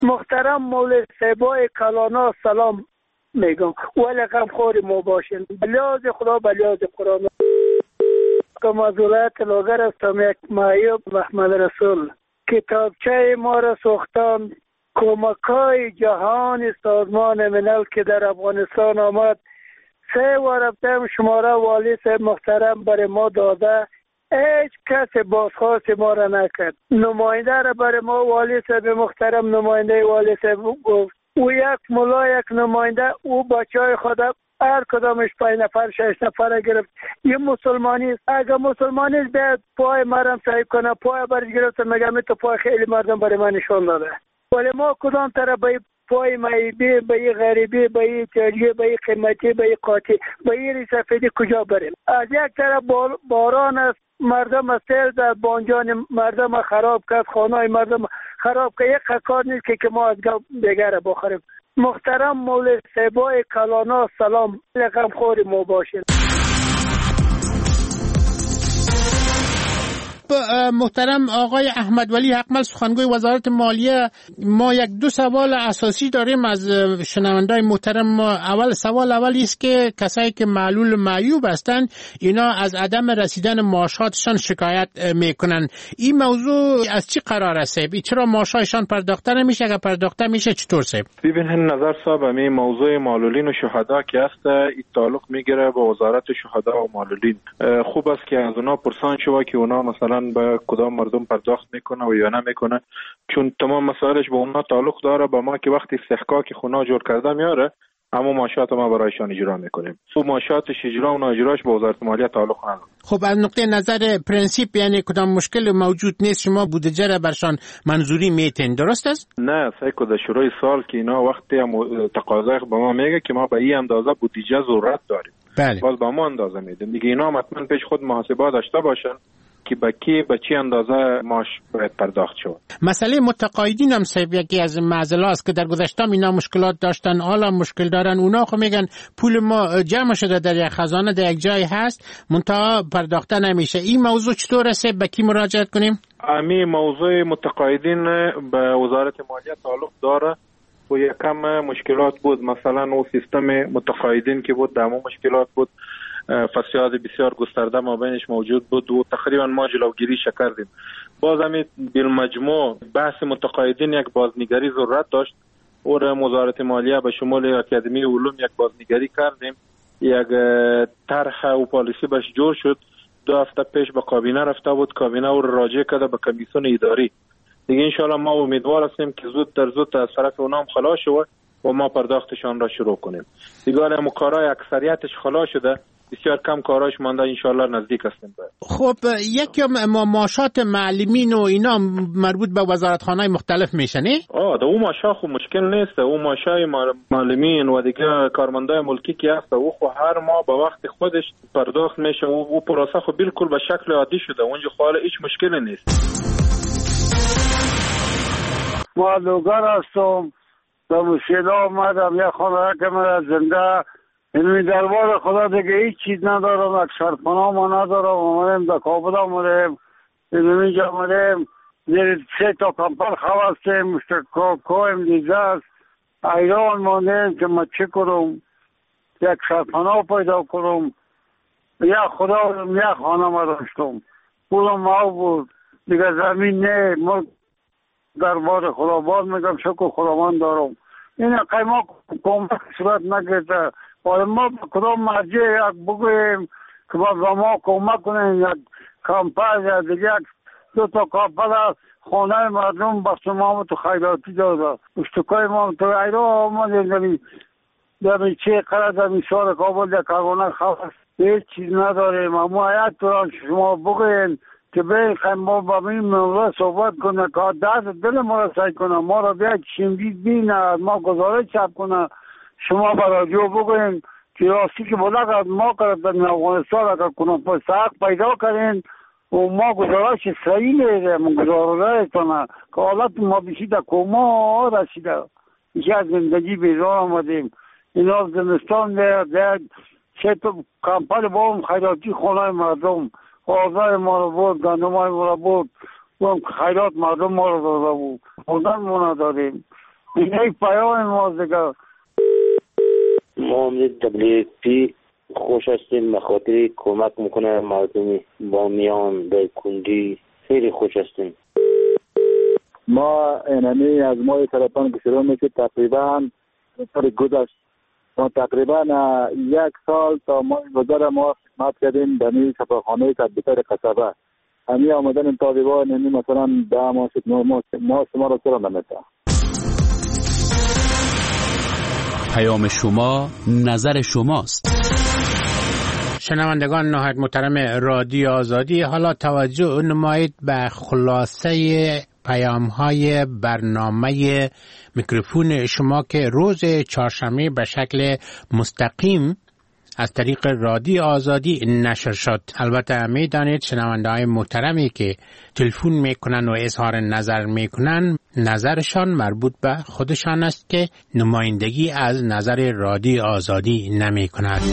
محترم مولوی صاحبای کلانا سلام میگم، ولی غمخوار ما باشین. بلیاز خدا بلیاز قرآن. که از ولایت لاغر هستم، یک معیوب محمد رسول. کتابچه ما را ساختن کمکای جهان سازمان ملل که در افغانستان آمد. 3 رفتم شماره والی صاحب محترم برای ما داده، هیچ کس بازخواست ما را نکرد. نماینده را برای ما والی صاحب محترم نماینده والی صاحب گفت. او یک ملا یک نماینده، او بچهای خود هر کدامش 5 نفر 6 نفر گرفت. یه مسلمانی است، اگر مسلمانی است بیاد پای مرم صحیح کنه، پای برش گرفت میگم تو پای خیلی مردم برای من نشان داده، ولی ما کدام طرف به پای معیبی، به این غریبی، به این تاجی، به این قیمتی، به این قاطی، به این سفیدی کجا بریم؟ از یک طرف باران است، مردم از سیل در بانجان مردم خراب کرد، خانه مردم خراب کرد. یک کار نیست که ما از دیگر بخوریم. محترم مولوی صاحبای کلانا سلام، غمخوار ما باشین. محترم آقای احمد ولی حقمل سخنگوی وزارت مالیه، ما 1-2 سوال اساسی داریم از شنوندای محترم. ما سوال اولی است که کسایی که معلول معیوب هستند اینا از عدم رسیدن معاشاتشان شکایت میکنن. این موضوع از چی قرار است؟ چرا معاشاتشان پرداخته نمیشه؟ اگر پرداخته میشه چطور سه؟ ببین نظر صاحب، می موضوع معلولین و شهدا که است این تعلق میگیره به وزارت شهدا و معلولین. خوب است که از اونا پرسان شوه که اونا مثلا به کدام مردم پرداخت میکنه و یا نمیکنه، چون تمام مسائلش به اونا تعلق داره. با ما که وقتی استحقاق خونه جور کرده میاره، اما معاشات ما برایشان اجرا میکنیم. و معاشاتش اجرا و اجراش به وزارت مالیه تعلق نداره. خب از نقطه نظر پرنسیپ یعنی کدام مشکل موجود نیست شما بودجه را برشان منظوری میتین، درست است؟ نه، سعی در شروع سال که اینا وقتی تقاضا به ما میگه که ما به این اندازه بودجه ضرورت داریم، بله. باز با ما اندازه میدیم دیگه. اینا حتما پیش خود محاسبه داشته باشن که به چی اندازه معاش باید پرداخت شود. مسئله متقاعدین هم صاحب یکی از معضلات است که در گذشته اینا مشکلات داشتن، حالا مشکل دارن. اونا خب میگن پول ما جمع شده در یک خزانه در یک جای هست منتها پرداخته نمیشه. این موضوع چطور است؟ به کی مراجعه کنیم؟ امی موضوع متقاعدین به وزارت مالیه تعلق داره و یکم مشکلات بود. مثلا او سیستم متقاعدین که بود دامو مشکلات بود، فساد بسیار گسترده ما بینش موجود بود و تقریبا ما جلوگیری کردیم. باز همین بالمجموع بحث متقاعدین یک بازنگری ضرورت داشت و وزارت مالیه به شمول اکادمی علوم یک بازنگری کردیم، یک طرح و پالیسی بهش جور شد. 2 هفته پیش به کابینه رفته بود، کابینه او راجع کرده به کمیسیون اداری. دیگه انشالله ما امیدوار هستیم که زود در زود از طرف اونام خلاص شود و ما پرداختشان را شروع کنیم. دیگه الان کارهای اکثریتش خلاص شده، بسیار کم کاراش مانده، انشالله نزدیک هستیم. خب یکی معاشات معلمین و اینا مربوط به وزارتخانه‌های مختلف میشه نه؟ ده اون معاشات خو مشکل نیست. اون معاشای معلمین و دیگه کارمندای ملکی که هست او خو هر ماه به وقت خودش پرداخت میشه و او پروسه خو بالکل به شکل عادی شده. اونجا خاله هیچ مشکلی نیست. ما لوگر هستم، به مشکل آمدم. یک خانه که من زنده این دربار خدا دیگه هیچ چیز ندارم، یک سرپناه ما ندارم. آمدیم در کابل آمدیم، اینجا آمدیم 3 تا کمپر خوستیم، کویم دیگه است. ایران ماندیم که ما چه کنم، یک سرپناه پیدا کنم. یک خدا یک خانه ما داشتم، پولم ما بود دیگه، زمین نه. ما دربار خدا باز میگم شکر خداوند دارم. این قیمه کمک صورت نگرده، ولی ما کدام مرجع یک بگویم که ما کمک کنیم، یک کمپر یا دیگه 2 تا کمپر خانه مردم بخش ما تو خیراتی داده. اشتکای ما تو ایران آمدیم در چه قرار در میشار کابل در کارگانه خواست هیچ چیز نداریم. اما حیات تو شما بگوین که به ما با این موضوع صحبت کنه که دست دل ما را سعی کنه، ما را بیا چندید بینه، ما گزارش چپ کنه. شما برای جو بگوین که راستی که بوده که ما کرد در افغانستان اگر کنم حق پیدا کردین و ما گزارش صحیح میده، ما گزارش کنه که حالت ما بشیده کما رسیده. ایشه از زندگی بیرون آمدیم. اینا زمستان در 3 تا کمپر با هم خیراتی خانه مردم آزای ما رو بود، گندم های ما رو بود، خیرات مردم ما رو داده بود. خوندن ما نداریم. این یک پیام ماست دیگه. ما هم WFP خوش هستیم، به خاطر کمک میکنه مردم بامیان در کنجی خیلی خوش هستیم. ما اینمی از ماه سرطان که شروع میشه تقریبا گذشت، ما تقریبا 1 سال تا ماه گذر ما خدمت کردیم به این شفاخانه تدبیتر قصبه. همی آمدن طالبان یعنی مثلا 10 ماه شد ما شما را سرم نمیده. پیام شما نظر شماست. شنوندگان نهایت محترم رادیو آزادی، حالا توجه نمایید به خلاصه پیام‌های برنامه میکروفون شما که روز چهارشنبه به شکل مستقیم از طریق رادیو آزادی نشر شد. البته میدانید شنونده‌های محترمی که تلفن میکنن و اظهار نظر میکنن، نظرشان مربوط به خودشان است که نمایندگی از نظر رادیو آزادی نمیکند.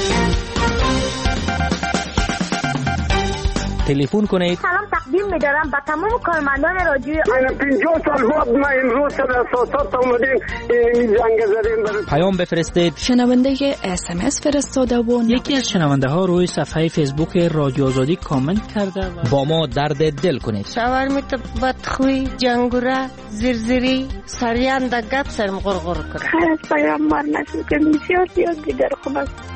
تلفن کنید. سلام تقدیم می‌دارم به تمام کارمندان رادیو. من 50 سال بعد ما امروز سر اساسات اومدیم این جنگ زدیم. پیام بفرستید. شنونده SMS فرستاده و یکی از شنونده ها روی صفحه فیسبوک رادیو آزادی کامنت کرده و با ما درد دل کنید. شاورمیت بدخوی، جنگوره، زرزری، سریان دا گپ سرم غرغر کرد. خیر از پیامبر نشد که بسیار دیگر خوب است.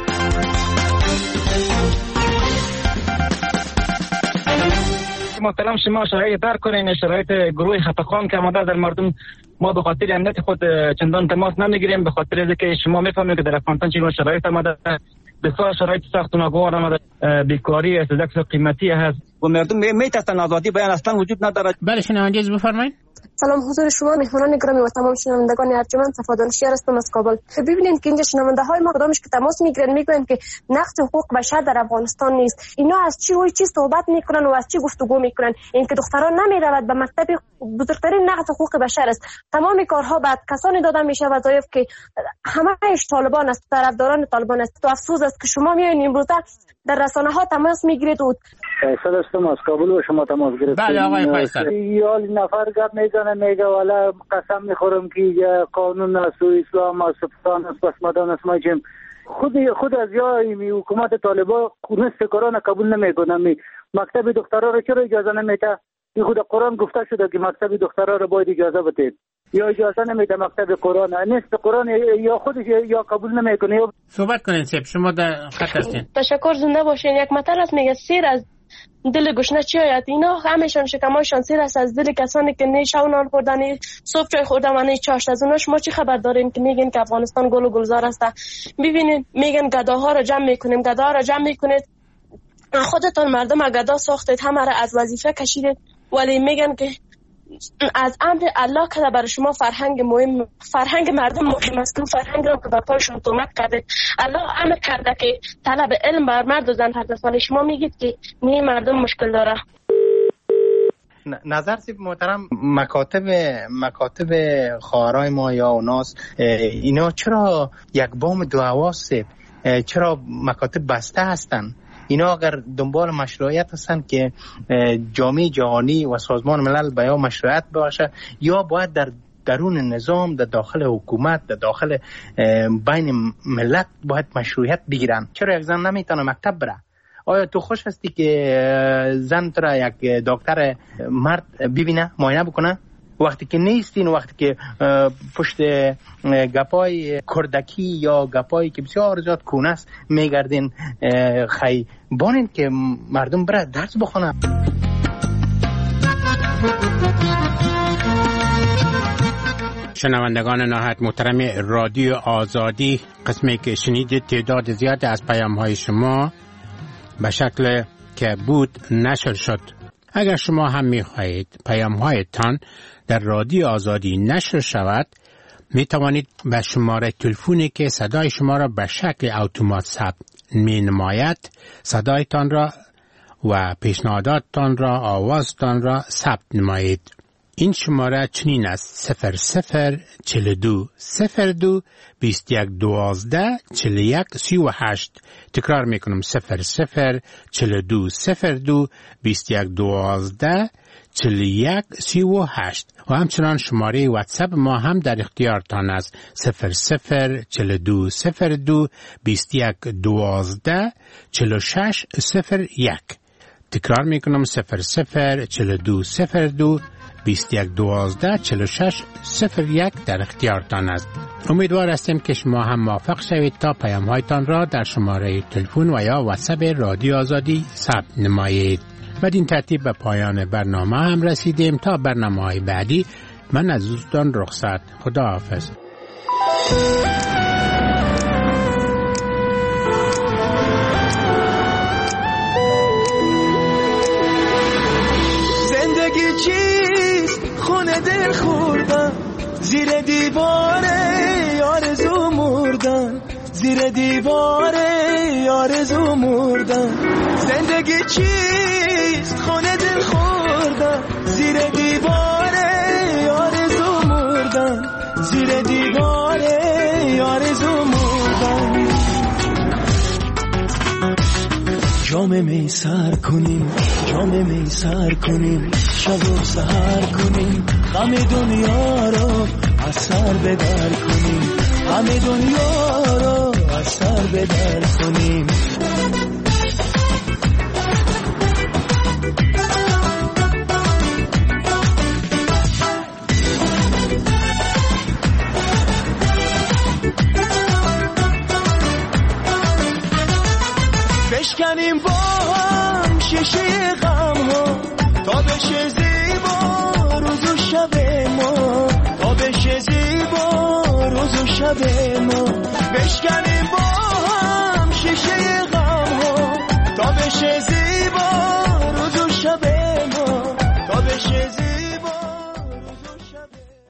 محترم شما شرایط در کنین، شرایط گروه خفقان که آمده در مردم، ما به خاطر امنیت خود چندان تماس نمیگیریم، به خاطر اینکه شما میفهمید که در افغانستان چه شرایط آمده، بسیار شرایط سخت و ناگوار آمده، بیکاری استدلال قیمتی هست و مردم میترسن، آزادی بیان اصلا وجود ندارد. بله شنونده از بفرمایید. سلام حضور شما مهمانان گرامی و تمام شنوندگان ارجمند، صفادان شهر هستم از کابل. ببینید که اینجا شنونده های ما کدامش که تماس میگیرن میگن که نقض حقوق بشر در افغانستان نیست. اینا از چی صحبت میکنن و از چی گفتگو میکنن؟ این که دختران نمیرود به مکتب بزرگترین نقض حقوق بشر است. تمام کارها بعد کسانی داده میشه وظایف که همه‌اش طالبان است، طرفداران طالبان است. تو افسوس است که شما میایین امروزه در رسانه ها تماس میگیرید و فیصل هستم از کابل و شما تماس گرفتید. بله آقای فیصل. یا نفر گپ میزنه میگه والا قسم میخورم که قانون است و اسلام است پاکستان است پس مدان است ماجم خود از یای حکومت طالبان نصف قرآن قبول نمیکنه. مکتب دخترها رو چرا اجازه نمیده؟ این خود قرآن گفته شده که مکتب دخترها رو باید اجازه بده، یا اجازه نمیده مکتب قرآن، نصف قرآن یا خودش یا قبول نمیکنه. یا صحبت کنین سیب، شما در خط هستین. تشکر، زنده باشین. یک مطلب است میگه سیر از دل گشنه چی آید؟ اینا همشان شکمایشان سیر است از دل کسانی که نه شب نان خوردن صبح چای خوردن و نه چاشت. از اوناش ما چی خبر داریم که میگن که افغانستان گل و گلزار است؟ ببینید میگن گداها رو جمع میکنیم، گداها رو جمع میکنید، خودتون مردم گدا ساختید، همه را از وظیفه کشیدید، ولی میگن که از امر الله که برای شما فرهنگ مردم مهم است، فرهنگ را که به پایشون کمک کرده. الله امر کرده که طلب علم بر مرد و زن هست، ولی شما میگید که نه مردم مشکل داره. نظر سیب محترم، مکاتب خواهرای ما یا اوناس اینا چرا یک بام دو حواس، چرا مکاتب بسته هستن؟ اینا اگر دنبال مشروعیت هستن که جامعه جهانی و سازمان ملل به یا مشروعیت باشه، یا باید در درون نظام، در داخل حکومت، در داخل بین ملت باید مشروعیت بگیرن. چرا یک زن نمیتونه مکتب بره؟ آیا تو خوش هستی که زن تو را یک دکتر مرد ببینه، معاینه بکنه؟ وقتی که نیستین، وقتی که پشت گپای کردکی یا گپایی که بسیار زیاد کونه است میگردین، خی بانین که مردم بره درس بخونه. شنوندگان نهایت محترم رادیو آزادی، قسمی که شنیدید تعداد زیاد از پیام‌های شما به شکل که بود نشر شد. اگر شما هم می‌خواهید پیام‌هایتان در رادیو آزادی نشر شود، می توانید به شماره تلفنی که صدای شما را به شکل اتومات ثبت می نماید صدایتان را و پیشنهاداتتان را، آوازتان را ثبت نمایید. این شماره چنین است: 0042 02 21 12 41 38. تکرار میکنم: 0042 02 21 12 41 38. و همچنان شماره واتساپ ما هم در اختیارتان است: 0042 02 21 12 46 01. تکرار میکنم: 0042 02 21 12 46 01 در اختیارتان است. امیدوار هستیم که شما هم موفق شوید تا پیام هایتان را در شماره تلفن و یا واتساپ رادیو آزادی ثبت نمایید. بدین ترتیب به پایان برنامه هم رسیدیم. تا برنامه‌های بعدی من از دوستان رخصت. خداحافظ. زندگی چیست؟ خونه دل خوردن، زیر دیواره آرزو مردن، زیر دیواره آرزو مردن. زندگی چیست؟ خونه دل خوردن، زیر دیواره آرزو مردن، زیر دیواره آرزو مردن. جام می سر کنیم، جام می سر کنیم، شب و سحر کنیم، غم دنیا رو از سر بدر کنیم، غم دنیا رو از سر بدر کنیم. بشکنیم با هم شیشه غم ها تا بشه زیبا روز و شب ما، تا بشه زیبا روز و شب ما. بشکنیم با هم شیشه غم ها تا بشه زیبا